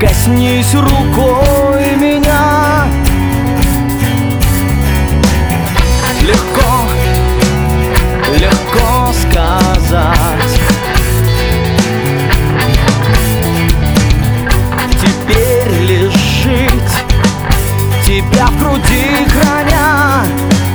Коснись рукой меня. Легко, легко сказать. Теперь лишь жить, тебя в груди храня,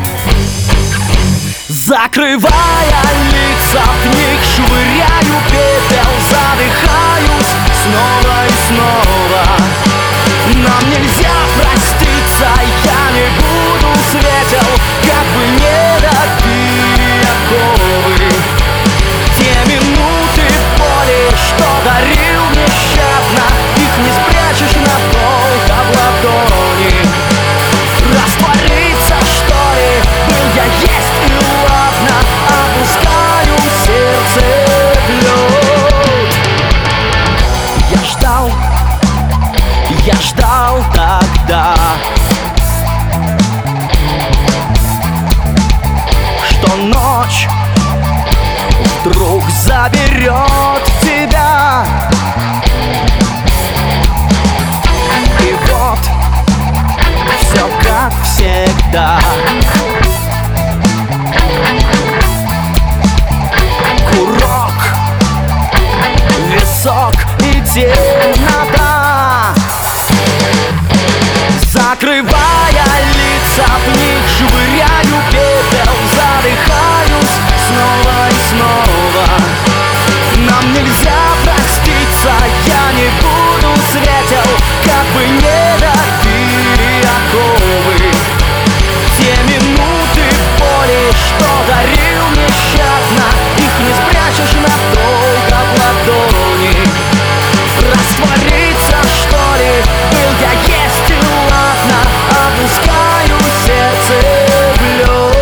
закрывая лица, в них швыряю пепел, задыхаюсь снова и снова. Нам нельзя проститься, я не буду светел, как бы не добили оковы. Те минуты боли, что дарил нещадно, их не спрячешь надолго в ладони. Раствориться, что ли, был я есть и ладно, опускаю в сердце лед. Я ждал тогда, что ночь вдруг заберет тебя. И вот все как всегда. Курок, висок и темнота, закрывая лица, в них швыряю пепел, задыхаюсь снова и снова. Нам нельзя проститься, я не буду светел, как бы не добили оковы. Те минуты боли, что дарил нещадно, их не спрячешь надолго в ладони. Раствориться, что ли, был я есть и ладно, опускаю сердце в лед.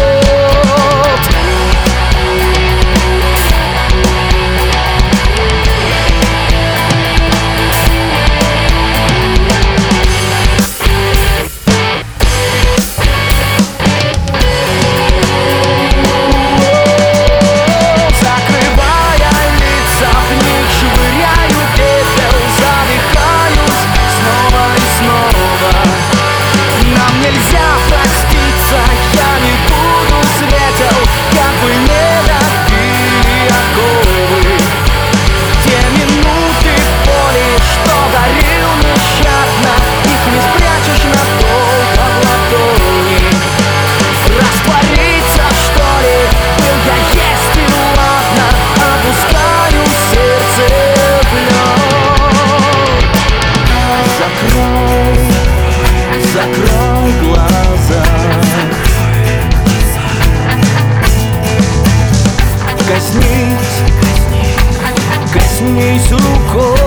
Закрывая лица, в них швыряю пепел, задыхаюсь снова и снова. Нам нельзя проститься, я не буду светел, как бы не добили оковы. Те минуты боли, что дарил нещадно, их не спрячешь надолго в ладони. Раствориться, что ли, был я есть и ладно, опускаю сердце в лед. Закрой глаза, коснись рукой